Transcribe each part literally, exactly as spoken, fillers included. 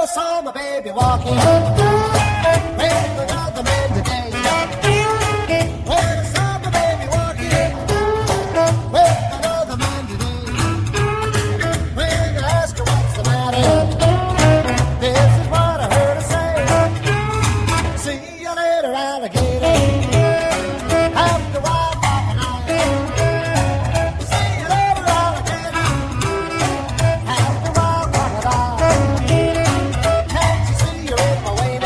saw my baby walking with another man today. Well, I saw my baby walking with another man today. When I asked her what's the matter, this is what I heard her say. See you later, alligator. After a while, see you later, alligator. After a while, crocodile. Can't you see you're in my way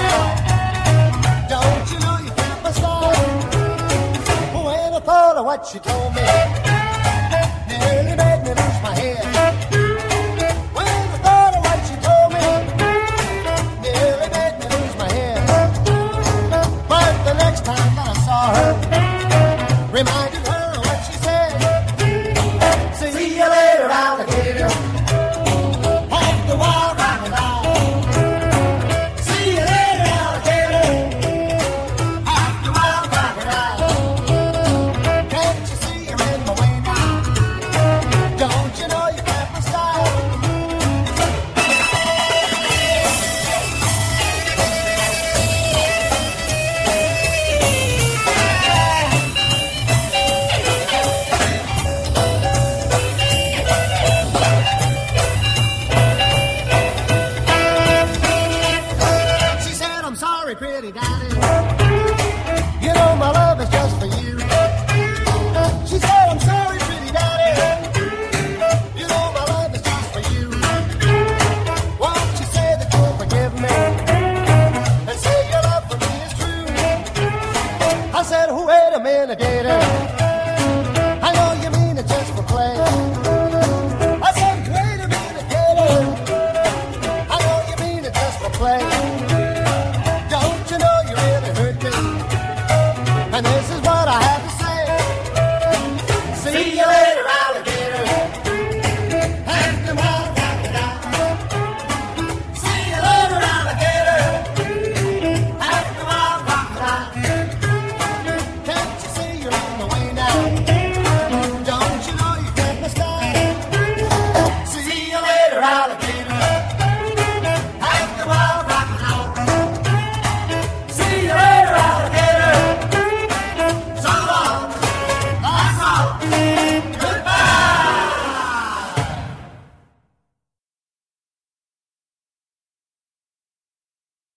now? Don't you know you got my style? When I thought of what you told me,